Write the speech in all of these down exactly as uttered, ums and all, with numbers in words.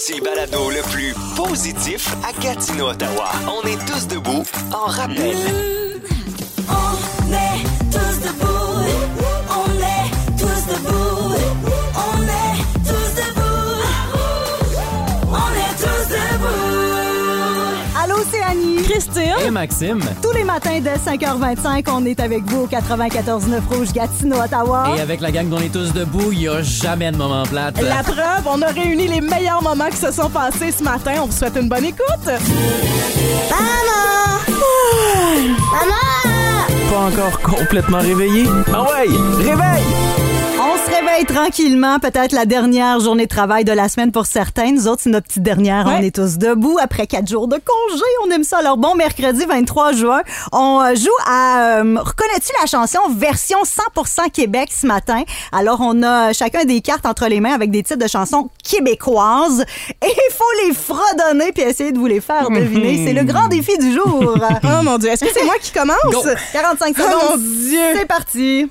Voici le balado le plus positif à Gatineau, Ottawa. On est tous debout en rappel. Mmh, on est tous debout. On est tous debout. On est tous debout. On est tous debout. Allô, c'est Annie. Christine. Et Maxime. Tous les matins dès cinq heures vingt-cinq, on est avec vous au quatre-vingt-quatorze neuf Rouge Gatineau, Ottawa. Et avec la gang dont on est tous debout, il n'y a jamais de moment plate. La preuve, on a réuni les meilleurs moments qui se sont passés ce matin. On vous souhaite une bonne écoute. Maman! Maman! Pas encore complètement réveillé? Ah ouais, réveille! On se réveille tranquillement, peut-être la dernière journée de travail de la semaine pour certains. Nous autres, c'est notre petite dernière. Ouais. On est tous debout après quatre jours de congé. On aime ça. Alors bon, mercredi vingt-trois juin, on euh, joue à... Euh, reconnais-tu la chanson version cent pour cent Québec ce matin? Alors, on a chacun des cartes entre les mains avec des titres de chansons québécoises. Et il faut les fredonner puis essayer de vous les faire deviner. C'est le grand défi du jour. Oh mon Dieu, est-ce que c'est moi qui commence? Go. quarante-cinq Oh secondes. mon Dieu! C'est parti.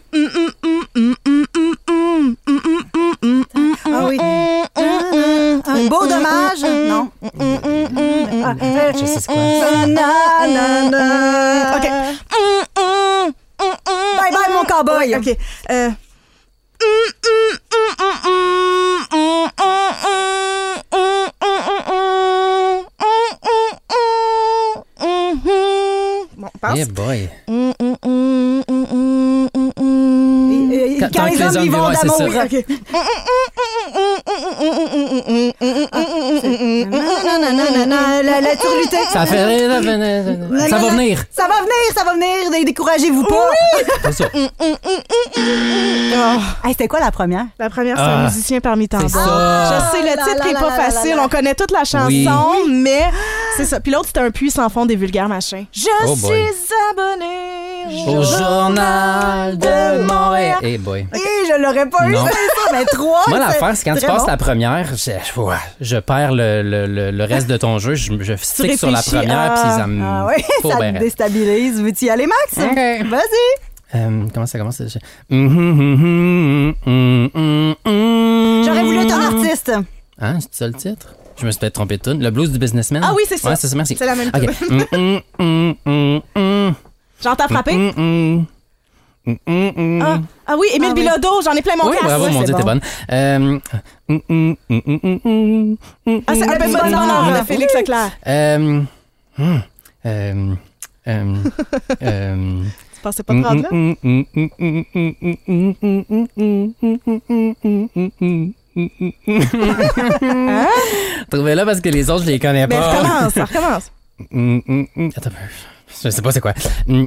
Ah oui. Un beau dommage? Non. Ah, euh, Je sais c'est quoi. na, na, na. OK. Bye bye, mon cowboy. OK. Euh... Bon, passe. Eh boy. Euh, Quand- Quand tant les que les hommes hommes vivent vivent, d'amour. c'est ça. OK. Nanana, La, la turlutée. Ça fait... Ça va venir. Ça va venir, ça va venir. Dé- Découragez-vous pas. C'est ça. Oh, Hey, c'était quoi la première? la première, c'est Ah. un musicien parmi tant C'est d'autres. ça. Je sais, le Ah, titre là, n'est là, pas là, là, facile. là, là. On connaît toute la chanson, Oui. mais c'est ça. Puis l'autre, c'était un puits sans fond des vulgaires machins. Je Oh suis boy. abonné Au journal de Montréal. Eh boy. Et je l'aurais pas eu, Non. c'est ça. Mais trois. Moi, c'est l'affaire, c'est quand tu très passes bon. la première, je, je, je perds le, le, le, le reste de ton jeu. Je, je stick sur la réfléchis, première, ah. puis ça me... Ah oui, faut ça bien te raide. déstabilise. Veux-tu y aller, Max? OK. Vas-y. Euh, comment ça commence? Je- J'aurais J'aurais voulu être un artiste. Hein, c'est ça le titre? Je me suis peut-être trompé de tune. Le blues du businessman? Ah oui, c'est ça. Ouais, c'est ça, merci. C'est la même OK. chose. Mm, mm, mm, mm, J'entends frapper. mm, mm, mm, mm, mm. Ah, ah oui, Émile Ah oui. Bilodeau, j'en ai plein mon Oui, casque. bravo, ouais, mon c'est Dieu, t'es bon. bonne. Euh, mm, mm, mm, mm, mm, mm, Ah, c'est un Le peu petit de bonheur bonheur. de Félix Leclerc. Euh, hmm, euh, euh, euh, Tu pensais pas te rendre là? Hein? Trouvez-la parce que les autres, je les connais Mais pas. recommence, ça recommence. Attends un peu. Je sais pas c'est quoi.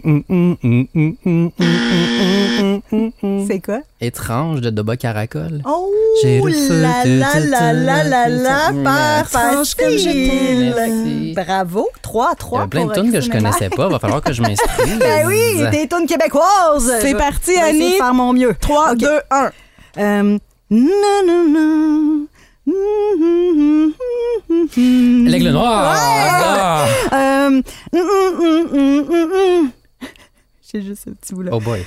C'est quoi? Étrange de Doba Caracol. Oh J'ai le feu là de là toute là là là là, pas Étrange comme je facile. Merci. Bravo, trois à Il y trois. a plein de pour tunes que je Christine connaissais pas. Va falloir que je m'instruise. Ben oui, des tunes québécoises. C'est Je- parti, je vais essayer Annie. de faire mon mieux. trois, Ok. deux, un. Euh, non, non, non. L'aigle noir. Ah. Euh, J'ai juste ce petit bout-là. Oh boy.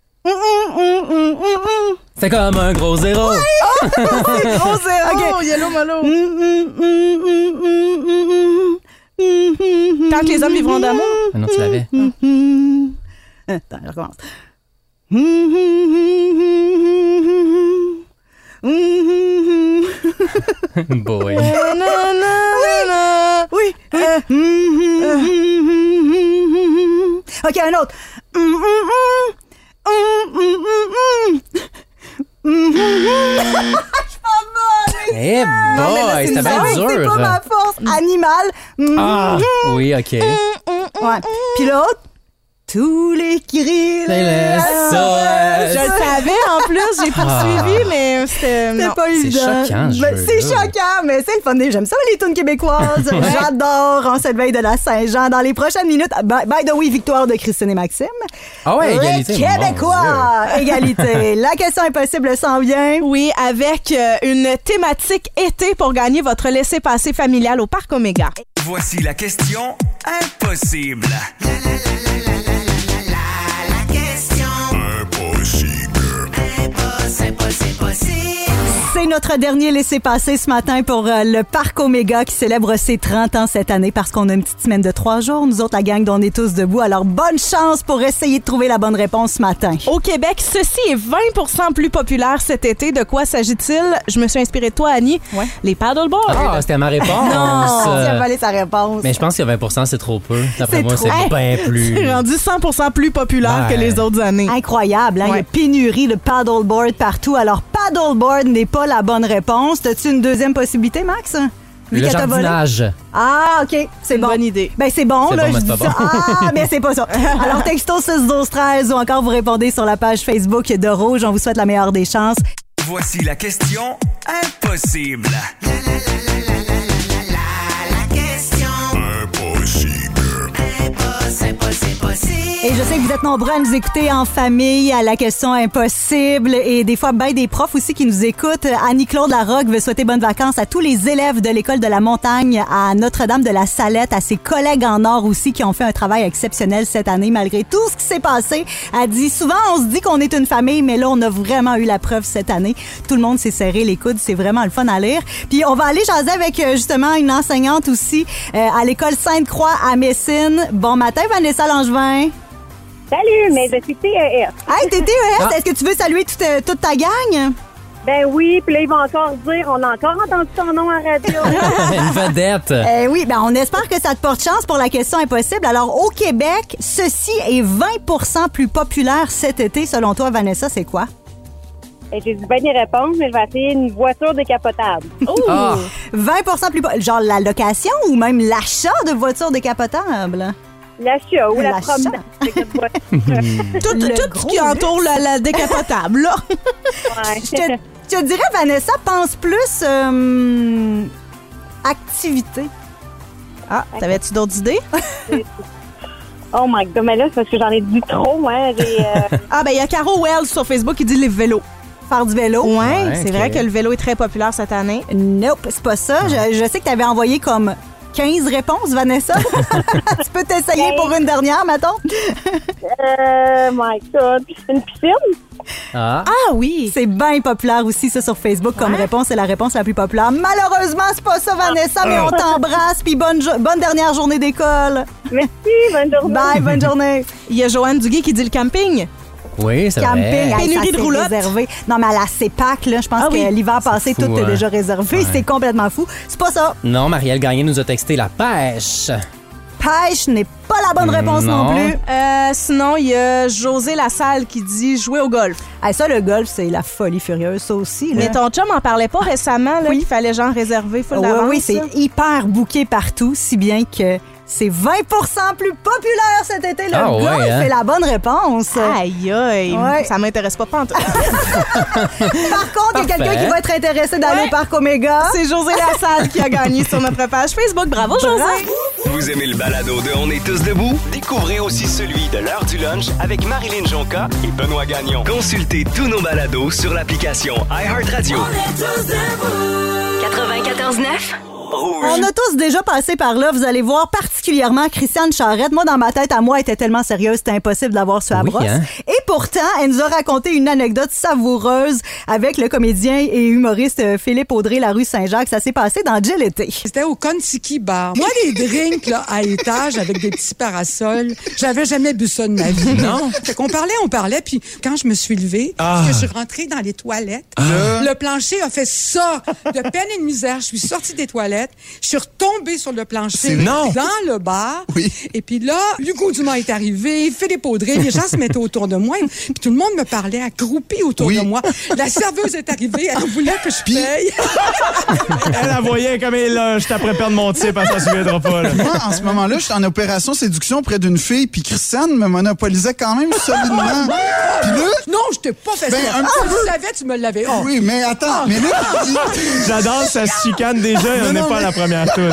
C'est comme un gros zéro. Gros zéro, Ok. Yellow Molo. Tant que les hommes vivront d'amour. Ah non, tu l'avais. Attends, je recommence. Boy. Nanana. Oui. Euh, OK, un autre. Eh boy, c'était bien C'est pas dur. ma force animale. Ah, oui, OK. Ouais. Puis l'autre, tous les cris. Mais laisse ça. Je le savais en plus, j'ai poursuivi, mais c'était. C'est non. pas C'est évident. choquant, ce Ben, jeu-là. c'est choquant, mais c'est le fun. J'aime ça, les tunes québécoises. J'adore en cette veille de la Saint-Jean. Dans les prochaines minutes, by, by the way, victoire de Christine et Maxime. Ah ouais, égalité. Les mon Québécois, égalité. La question impossible s'en vient. Oui, avec euh, une thématique été pour gagner votre laissez-passer familial au Parc Omega. Voici la question impossible. C'est notre dernier laissez-passer ce matin pour euh, le Parc Omega qui célèbre ses trente ans cette année parce qu'on a une petite semaine de trois jours. Nous autres, la gang dont on est tous debout. Alors, bonne chance pour essayer de trouver la bonne réponse ce matin. Au Québec, ceci est vingt pour cent plus populaire cet été. De quoi s'agit-il? Je me suis inspirée de toi, Annie. Ouais. Les paddleboards. Ah, c'était ma réponse. Non, Euh, tu as volé sa réponse. Mais je pense que vingt pour cent, c'est trop peu. D'après C'est moi, trop. c'est bien plus. C'est rendu cent pour cent plus populaire Ouais. que les autres années. Incroyable, hein? Il y a Ouais. pénurie de paddleboard partout. Alors, paddleboard n'est pas la bonne réponse. As-tu une deuxième possibilité, Max? Vu Le qu'elle t'a volé? jardinage. Ah, OK. C'est Une bon. bonne idée. Ben, c'est bon, C'est là. bon, je mais dis c'est pas ça. bon. Ah, mais c'est pas ça. Alors, texto six douze treize ou encore vous répondez sur la page Facebook de Rouge. On vous souhaite la meilleure des chances. Voici la question impossible. Et je sais que vous êtes nombreux à nous écouter en famille à la question impossible et des fois ben des profs aussi qui nous écoutent. Annie-Claude Larocque veut souhaiter bonnes vacances à tous les élèves de l'école de la montagne, à Notre-Dame de la Salette, à ses collègues en or aussi qui ont fait un travail exceptionnel cette année malgré tout ce qui s'est passé. Elle dit souvent on se dit qu'on est une famille mais là on a vraiment eu la preuve cette année. Tout le monde s'est serré les coudes, c'est vraiment le fun à lire. Puis on va aller jaser avec euh, justement une enseignante aussi euh, à l'école Sainte-Croix à Messine. Bon matin Vanessa Langevin. Salut, mais je suis T E S. Hey, t'es T E S, Ah. est-ce que tu veux saluer toute, euh, toute ta gang? Ben oui, puis là, ils vont encore dire, on a encore entendu ton nom à radio. Une vedette. Euh, oui, ben on espère que ça te porte chance pour la question impossible. Alors, au Québec, ceci est vingt pour cent plus populaire cet été. Selon toi, Vanessa, c'est quoi? Et j'ai dit bien des réponses, mais je vais essayer une voiture décapotable. Ah, vingt pour cent plus po- genre la location ou même l'achat de voitures décapotables? L'achat ou la L'achat. promenade avec une voiture. Tout, Le tout ce gros qui entoure la, la décapotable, là. Ouais. Je te, je te dirais, Vanessa, pense plus euh, activité. Ah, t'avais-tu d'autres idées? Oh my God, mais là, c'est parce que j'en ai dit trop, hein. J'ai, euh, Ah, ben il y a Caro Wells sur Facebook qui dit les vélos. Faire du vélo? Ouais, Ouais, c'est ok. vrai que le vélo est très populaire cette année. Nope, c'est pas ça. Je, je sais que tu avais envoyé comme quinze réponses, Vanessa. Tu peux t'essayer pour une dernière, mettons? euh, my God. Une piscine? ah. Ah oui! C'est bien populaire aussi, ça, sur Facebook comme réponse. C'est la réponse la plus populaire. Malheureusement, c'est pas ça, Vanessa, mais on t'embrasse. Puis bonne, jo- bonne dernière journée d'école. Merci, bonne journée. Bye, bonne journée. Il y a Joanne Duguay qui dit le camping. Oui, c'est Camping, vrai. hey, Pénurie ça, de c'est roulottes. réservé. Non, mais à la CEPAC, là, je pense Ah que oui. l'hiver passé, C'est tout fou, est hein. déjà réservé. Ouais. C'est complètement fou. C'est pas ça. Non, Marielle Gagné nous a texté la pêche. Pêche n'est pas la bonne réponse non, Non. plus. Euh, sinon, il y a José Lassalle qui dit jouer au golf. Hey, ça, le golf, c'est la folie furieuse, ça aussi. Là. Mais ton chum en parlait pas récemment, là, Oui. qu'il fallait genre réserver full Oui, d'avance. oui, c'est là. hyper booké partout, si bien que c'est vingt pour cent plus populaire cet été. Le Ah ouais, golf hein? est la bonne réponse. Aïe, aïe, Ouais. ça m'intéresse pas pantoute. Par contre, il y a quelqu'un Parfait. qui va être intéressé d'aller Ouais. au Parc Omega. C'est José Lassalle qui a gagné sur notre page Facebook. Bravo, José! Vous aimez le balado de On est tous debout? Découvrez aussi celui de l'heure du lunch avec Marilyn Jonca et Benoît Gagnon. Consultez tous nos balados sur l'application iHeartRadio. quatre-vingt-quatorze neuf. On a tous déjà passé par là. Vous allez voir particulièrement Christiane Charrette. Moi, dans ma tête, à moi, elle était tellement sérieuse, c'était impossible d'avoir sur la Oui, brosse. hein? Et pourtant, elle nous a raconté une anecdote savoureuse avec le comédien et humoriste euh, Philippe Audrey, la rue Saint-Jacques. Ça s'est passé dans Jill Été. C'était au Kontiki Bar. Moi, les drinks là, à étage avec des petits parasols, j'avais jamais bu ça de ma vie. Non. Fait qu'on parlait, on parlait, puis quand je me suis levée, parce que je suis rentrée dans les toilettes, le plancher a fait ça. De peine et de misère, je suis sortie des toilettes, je suis retombée sur le plancher Non. dans le bar. Oui. Et puis là, Hugo Dumas est arrivé, Philippe Audrey, les gens se mettaient autour de moi, puis tout le monde me parlait accroupi autour Oui. de moi. La serveuse est arrivée, elle voulait que je Puis- paye. Elle la voyait comme elle, là, j'étais après perdre mon type, elle s'en souviendra pas. Là. Moi, en ce moment-là, je suis en opération séduction auprès d'une fille, puis Christiane me monopolisait quand même solidement. Puis là, Non, je t'ai pas fait Ben, ça. un Ah, petit tu savais, tu me l'avais. Oh. oui, mais attends, mais là, il- J'adore, ça se chicane déjà et on Non, n'est non, pas à mais- la première tour.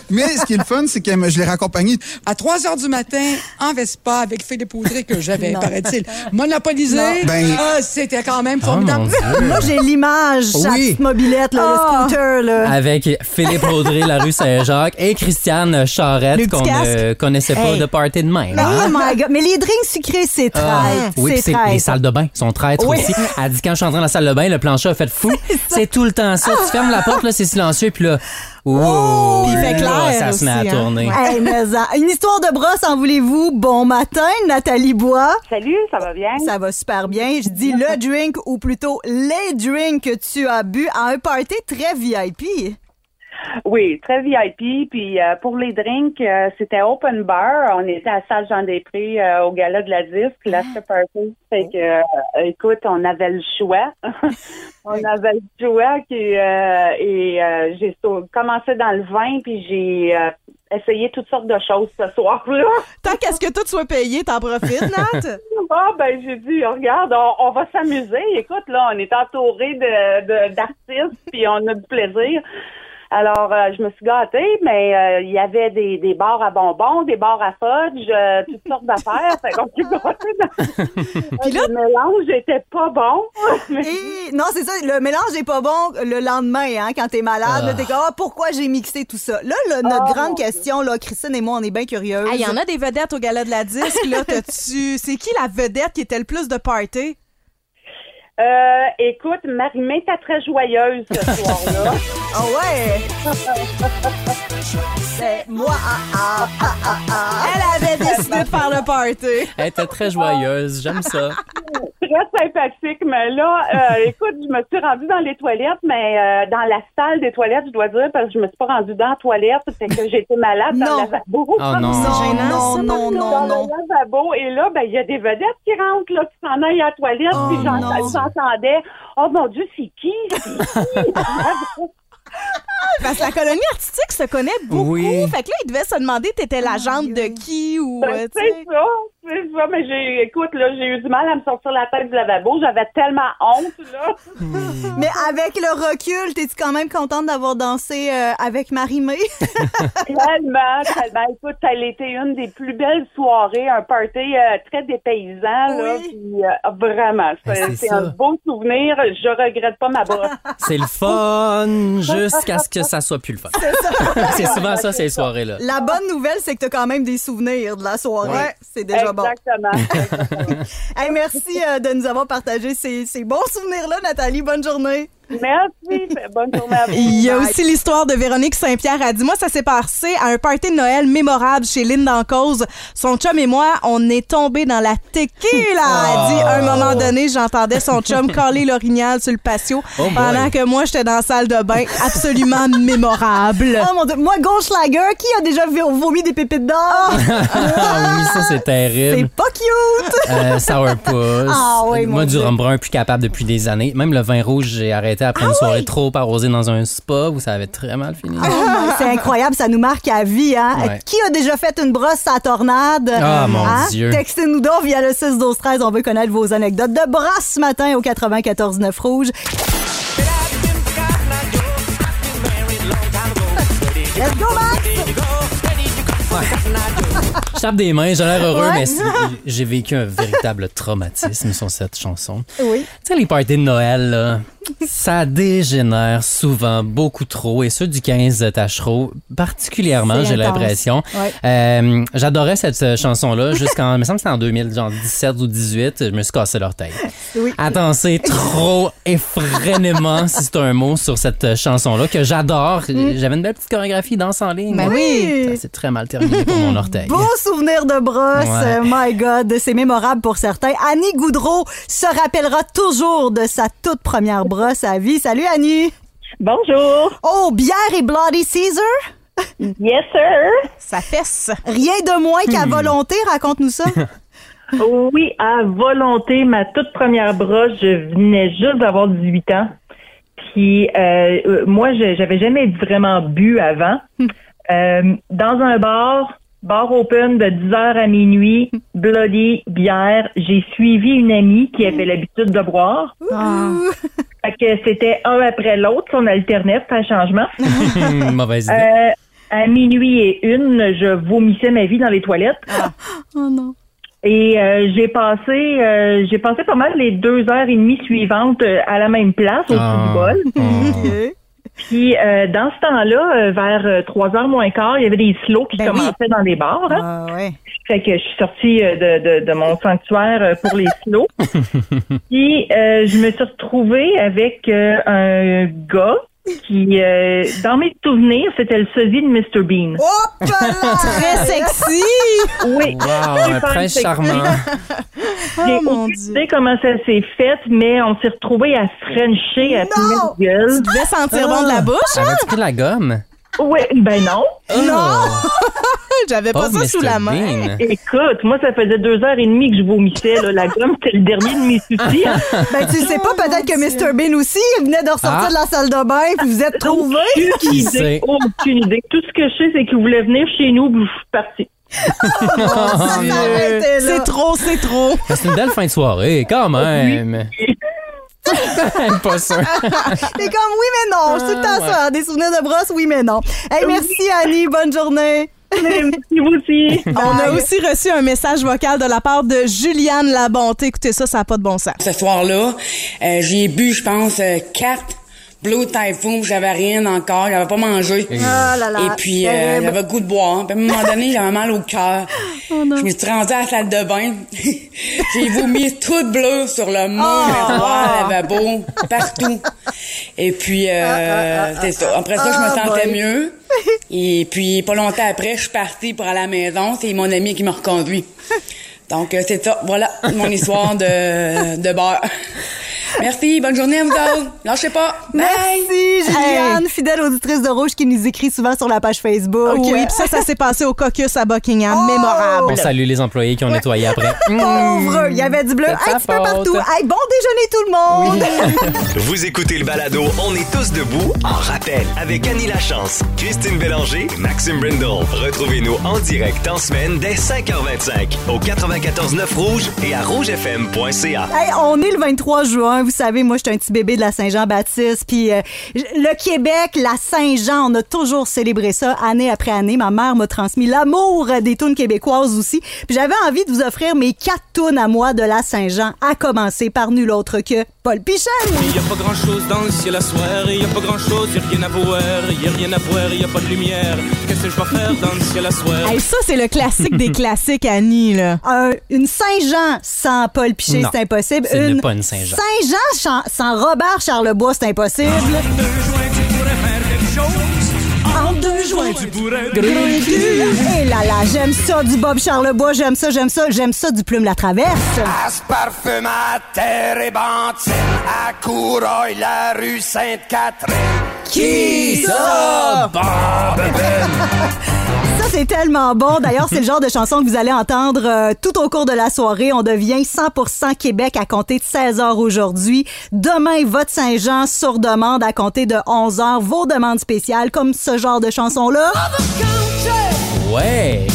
Mais ce qui est le fun, c'est que je l'ai raccompagné À trois heures du matin, en Vespa, avec Philippe Audrey, que j'avais, Non. paraît-il, monopolisé. Non. Ben- Ah, c'était quand même Oh, formidable. mon Dieu. Moi, j'ai l'image, sa Oui. petite mobilette, là, Ah. le scooter. Là. Avec Philippe Audrey, la rue Saint-Jacques, et Christiane Charrette, Le petit qu'on casque. ne connaissait pas Hey. de party de même. Oh hein? my God. Mais les drinks sucrés, c'est traître. Ah, oui, puis c'est c'est les traître. salles de bain sont traîtres Oui. aussi. Elle dit quand je suis entrée dans la salle de bain, le plancher a fait fou. C'est tout le temps ça. Tu fermes la porte, là, c'est silencieux, puis là, wow, Puis il fait là, clair ça se met à aussi, hein. tourner. Hey, mais ça- une histoire de brosse, en voulez-vous? Bon matin, Nathalie Bois. Salut, ça va bien? Ça va super bien. Je dis le drink, ou plutôt les drinks que tu as bu à un party très V I P. Oui, très V I P. Puis euh, pour les drinks, euh, c'était open bar. On était à Salle-Jean-des-Prés euh, au gala de la disque, l'after party. Fait que, euh, écoute, on avait le choix. on avait le choix qui, euh, et euh, j'ai sau- commencé dans le vin, puis j'ai euh, essayé toutes sortes de choses ce soir-là. Tant qu'à ce que tout soit payé, t'en profites, Nat? Ah, ben, j'ai dit, regarde, on, on va s'amuser. Écoute, là, on est entouré de, de, d'artistes, puis on a du plaisir. Alors, euh, je me suis gâtée, mais euh, il y avait des, des bars à bonbons, des bars à fudge, euh, toutes sortes d'affaires. Fait qu'on s'est gâtés dans... Puis là- Le mélange était pas bon. Et non, c'est ça, le mélange est pas bon le lendemain, hein, quand t'es malade. Là, t'es comme, ah, pourquoi j'ai mixé tout ça? Là, là, notre Oh, grande mon question, là, Christine et moi, on est bien curieuses. Il y en a des vedettes au gala de la disque, là. T'as-tu... C'est qui la vedette qui était le plus de party? Euh, écoute, Marie-Mé était très joyeuse ce soir-là. Ah ouais! C'est moi, ah, ah, ah, ah, ah. Elle avait décidé de faire le party. Elle était très joyeuse, j'aime ça. Très sympathique, mais là, euh, écoute, je me suis rendue dans les toilettes, mais euh, dans la salle des toilettes, je dois dire, parce que je me suis pas rendue dans la toilette, c'est que j'ai été malade dans Non. le lavabo. Oh non. Non, gênant, non, ça, non, non, dans non. le lavabo, et là, ben, il y a des vedettes qui rentrent, là, qui s'en aillent à la toilette, Oh puis j'en- non. j'entendais, oh mon Dieu, c'est qui? C'est qui? Parce que la colonie artistique se connaît beaucoup. Oui. Fait que là, il devait se demander, t'étais l'agente de qui ou... euh, Ben, tu sais. c'est ça, c'est ça, mais j'ai, écoute, là, j'ai eu du mal à me sortir la tête du lavabo, j'avais tellement honte, là. Mais avec le recul, t'es-tu quand même contente d'avoir dansé euh, avec Marie-Mé? Tellement, tellement. Écoute, ça a été une des plus belles soirées, un party euh, très dépaysant, là, Oui. puis euh, vraiment, c'est, Ben, c'est c'est ça. un beau souvenir. Je regrette pas ma brosse. C'est le fun jusqu'à ce que ça soit plus le fun. C'est souvent ça, ces soirées-là. La bonne nouvelle, c'est que t'as quand même des souvenirs de la soirée. Ouais. C'est déjà bon. Exactement. Hey, merci euh, de nous avoir partagé ces, ces bons souvenirs-là, Nathalie. Bonne journée. Merci. Bonne journée à vous. Il y a Bye. aussi l'histoire de Véronique Saint-Pierre. Elle dit, moi, ça s'est passé à un party de Noël mémorable chez Lynn Dancause. Son chum et moi, on est tombés dans la tequila. Elle dit, à un moment donné, j'entendais son chum caler l'orignal sur le patio Oh boy. pendant que moi, j'étais dans la salle de bain. Absolument mémorable. Oh mon Dieu, moi, Goldschlager, qui a déjà v- vomi des pépites d'or? Ah oui, ça, c'est C'est terrible. pas cute! Euh, Sourpuss. Ah oui, mon Moi, du Dieu. rhum brun, plus capable depuis des années. Même le vin rouge, j'ai arrêté après une soirée trop arrosée dans un spa où ça avait très mal fini. Oh, c'est incroyable, ça nous marque à vie. Hein? Ouais. Qui a déjà fait une brosse à tornade? Ah, mon Hein? Dieu. Textez-nous donc via le six douze treize. On veut connaître vos anecdotes de brosse ce matin au quatre-vingt-quatorze neuf Rouge. Let's go, Max! Je tape des mains, j'ai l'air heureux, Ouais. mais c'est- j'ai vécu un véritable traumatisme sur cette chanson. Oui. Tu sais, les parties de Noël, là, ça dégénère souvent beaucoup trop, et ceux du quinze Tachereau, particulièrement, C'est j'ai intense. l'impression. Ouais. Euh, j'adorais cette euh, chanson-là jusqu'en, il me semble que c'était en deux mille dix-sept ou dix-huit, je me suis cassé l'orteil. Oui. Attends, c'est trop effrénément, si c'est un mot, sur cette euh, chanson-là, que j'adore. J'avais une belle petite chorégraphie danse en ligne. Ben oui. Ça s'est très mal terminé pour mon orteil. Beau souvenir de brosse. Ouais. Euh, My God, c'est mémorable pour certains. Annie Goudreau se rappellera toujours de sa toute première brosse à vie. Salut, Annie. Bonjour. Oh, bière et Bloody Caesar? Yes, sir. Ça fesse. Rien de moins qu'à volonté. Raconte-nous ça. Oui, à volonté, ma toute première brosse, je venais juste d'avoir dix-huit ans. Puis euh, euh, moi, je j'avais jamais vraiment bu avant. Euh, dans un bar, bar open de dix heures à minuit, bloody, bière, j'ai suivi une amie qui avait l'habitude de boire. Fait que c'était un après l'autre, on alternait, c'était un changement. Mauvaise idée. Euh, à minuit et une, je vomissais ma vie dans les toilettes. Ah. Oh non. Et euh, j'ai passé euh, j'ai passé pas mal les deux heures et demie suivantes euh, à la même place, au-dessus Ah. du bol. Oh. Puis euh, dans ce temps-là, euh, vers euh, trois heures moins quart, il y avait des slows qui Ben oui. commençaient dans les bars. Hein? Ah, ouais. Fait que je suis sortie euh, de, de, de mon sanctuaire euh, pour les slows. Puis euh, je me suis retrouvée avec euh, un gars qui, euh, dans mes souvenirs, c'était le sosie de mister Bean. Hop là! Très sexy! Oui. Wow, un Super prince sexy. charmant. J'ai Oh, mon aucune Dieu. idée comment ça s'est fait, mais on s'est retrouvés à frencher, à Non! fumer de gueule. Tu devais sentir bon de la bouche, hein? Avais-tu pris la gomme? Oui, ben non. Non! J'avais pas Pauvre ça sous mister la main. Bean. Écoute, moi, ça faisait deux heures et demie que je vomissais. Là. La gomme, c'était le dernier de mes soucis. Hein. Ben, tu sais pas, peut-être que mister Bean aussi, il venait de ressortir Ah. de la salle de bain, puis vous êtes trouvés. Aucune Qui idée. sait? Aucune idée. Tout ce que je sais, c'est qu'il voulait venir chez nous, puis je suis partie. Ça s'arrêtait là. C'est trop, c'est trop. C'est une belle fin de soirée, quand même. Pas sûr. T'es comme oui, mais non. C'est tout le temps ça. Des souvenirs de brosse, oui, mais non. Hey, merci, Annie. Bonne journée. Merci, vous aussi. On a Bye. aussi reçu un message vocal de la part de Juliane Labonté. Écoutez ça, ça n'a pas de bon sens. Ce soir-là, euh, j'ai bu, je pense, euh, quatre Blue Typhoon, j'avais rien encore, j'avais pas mangé. Ah là là. Et puis, euh, Terrible. j'avais le goût de boire. Puis à un moment donné, j'avais mal au cœur. Oh non. Je me suis rendue à la salle de bain. J'ai vomi tout bleu sur le mur, Oh. le miroir, le lavabo, partout. Et puis, euh, c'est ça. Après ça, je me Ah, sentais boy. mieux. Et puis, pas longtemps après, je suis partie pour aller à la maison. C'est mon ami qui m'a reconduit. Donc, euh, c'est ça. Voilà mon histoire de, de bar. Merci, bonne journée à vous autres. Lâchez pas. Bye. Merci, Juliane, fidèle auditrice de Rouge qui nous écrit souvent sur la page Facebook. Oui, puis ça, ça s'est passé au caucus à Buckingham. Oh! Mémorable. On salue les employés qui ont nettoyé après. Pauvre, il y avait du bleu C'est un ta petit peu faute. partout. Hey, bon déjeuner tout le monde. Vous écoutez le balado On est tous debout en rappel avec Annie Lachance, Christine Bélanger et Maxime Brindle. Retrouvez-nous en direct en semaine dès cinq heures vingt-cinq au quatre-vingt-quatorze neuf Rouge et à rouge f m point c a. Hey, on est le vingt-trois juin. Vous savez, moi, je suis un petit bébé de la Saint-Jean-Baptiste. Puis euh, le Québec, la Saint-Jean, on a toujours célébré ça année après année. Ma mère m'a transmis l'amour des tunes québécoises aussi. Puis j'avais envie de vous offrir mes quatre tunes à moi de la Saint-Jean, à commencer par nul autre que Paul Pichel. Il y a pas grand chose dans le ciel à soir, il y a pas grand chose, y a rien à voir, y a rien à voir, y a pas de lumière. Qu'est-ce que je vais faire dans le ciel à soir? Hey, ça, c'est le classique des classiques, Annie, là. Un- une Saint-Jean sans Paul Piché, Non, c'est impossible. ce n'est Une pas une Saint-Jean. Saint-Jean chan- sans Robert Charlebois, c'est impossible. En deux joints, tu pourrais Et là là, j'aime ça du Bob Charlebois, j'aime ça, j'aime ça, j'aime ça du Plume la Traverse. À ce parfum à terre et bantine, à Coureuil, la rue Sainte-Catherine. Qui ça? Bob Ça, c'est tellement bon. D'ailleurs, c'est le genre de chanson que vous allez entendre euh, tout au cours de la soirée. On devient cent pour cent Québec à compter de seize heures aujourd'hui. Demain, vote Saint-Jean sur demande à compter de onze heures. Vos demandes spéciales, comme ce genre de chanson-là. Ouais!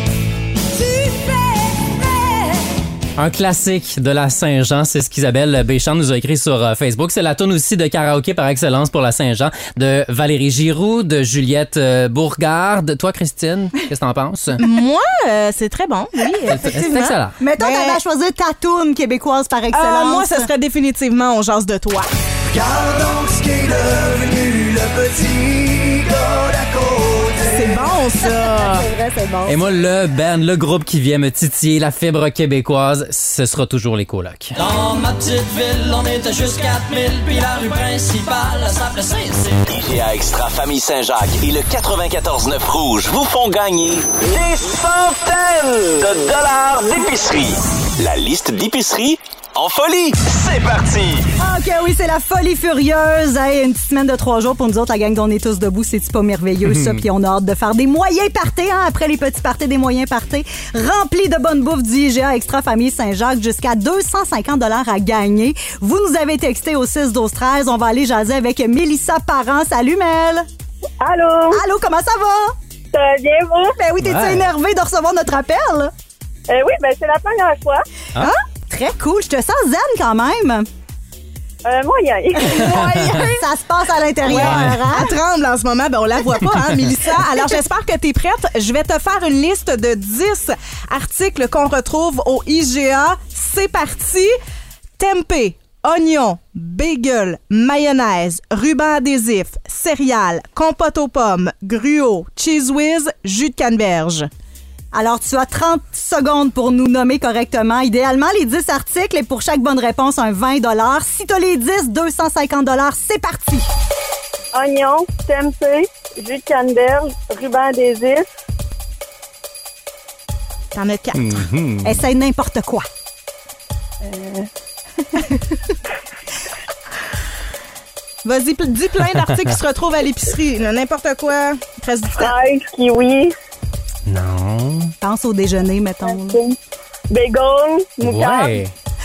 Un classique de la Saint-Jean, c'est ce qu'Isabelle Béchand nous a écrit sur euh, Facebook. C'est la tourne aussi de karaoké par excellence pour la Saint-Jean de Valérie Giroux, de Juliette euh, Bourgard. Toi, Christine, qu'est-ce que t'en penses? Moi, euh, c'est très bon, oui, C'est effectivement. excellent. Mettons, Ben, t'avais à choisir ta tourne québécoise par excellence. euh, moi, ça serait définitivement On jase de toi. Regarde donc ce qui est devenu le petit gars d'à côté. C'est bon, ça. C'est vrai, c'est bon. Et moi, le band, le groupe qui vient me titiller la fibre québécoise, ce sera toujours les colocs. Dans ma petite ville, on était juste quatre mille, puis la rue principale s'appelait Saint-Cyr. I G A Extra Famille Saint-Jacques et le quatre-vingt-quatorze neuf Rouge vous font gagner des centaines de dollars d'épicerie. La liste d'épicerie en folie. C'est parti! OK, oui, c'est la folie furieuse. Hey, une petite semaine de trois jours pour nous autres, la gang d'On est tous debout. C'est-tu pas merveilleux, ça? Puis on a hâte de faire des moyens parties, hein, après les petits parties, des moyens parties, remplis de bonne bouffe du I G A Extra Famille Saint-Jacques, jusqu'à deux cent cinquante dollars à gagner. Vous nous avez texté au six douze treize. On va aller jaser avec Mélissa Parent. Salut, Mel! Allô? Allô, comment ça va? Ça va bien, vous? Ben oui, t'es-tu Ouais. énervé de recevoir notre appel? Euh, oui, ben c'est la première fois. Ah? Très cool. Je te sens zen quand même. Euh, moyen. Ça se passe à l'intérieur. Ouais. Hein? Elle tremble en ce moment. Ben, on la voit pas, hein, Mélissa? Alors, j'espère que tu es prête. Je vais te faire une liste de dix articles qu'on retrouve au I G A. C'est parti. Tempeh, oignon, bagel, mayonnaise, ruban adhésif, céréales, compote aux pommes, gruau, cheese whiz, jus de canneberge. Alors, tu as trente secondes pour nous nommer correctement. Idéalement, les dix articles et pour chaque bonne réponse, un vingt dollars. Si tu as les dix, deux cent cinquante dollars. C'est parti. Oignon, tempeh, jus de canneberge, ruban adhésif. T'en as quatre. Mm-hmm. Essaye n'importe quoi. Euh... Vas-y, dis plein d'articles qui se retrouvent à l'épicerie. Là, n'importe quoi. Il te reste du temps. Fraise, kiwi. Non. Pense au déjeuner, mettons. Bagel, moutarde. Ouais.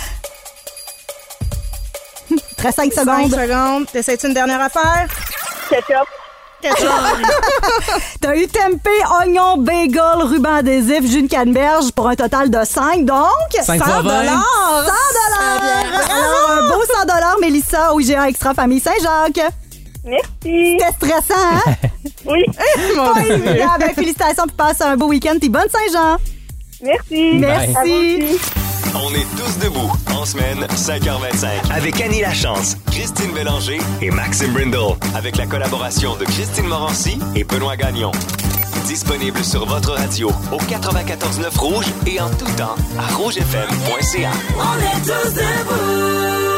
Très cinq secondes. cinq secondes. T'essayes-tu une dernière affaire? Ketchup. Ketchup. T'as eu tempeh, oignon, bagel, ruban adhésif, jus de canneberge pour un total de cinq, donc cinq cent dollars. cent dollars. Alors, un beau cent dollars, Mélissa, au I G A Extra Famille Saint-Jacques. Merci. C'était stressant, hein? Oui. Pas évident. Ben, félicitations, puis passe un beau week-end, puis bonne Saint-Jean. Merci. Merci. On est tous debout en semaine, cinq heures vingt-cinq. Avec Annie Lachance, Christine Bélanger et Maxime Brindle. Avec la collaboration de Christine Morancy et Benoît Gagnon. Disponible sur votre radio au quatre-vingt-quatorze neuf Rouge et en tout temps à rougefm point c a. On est tous debout.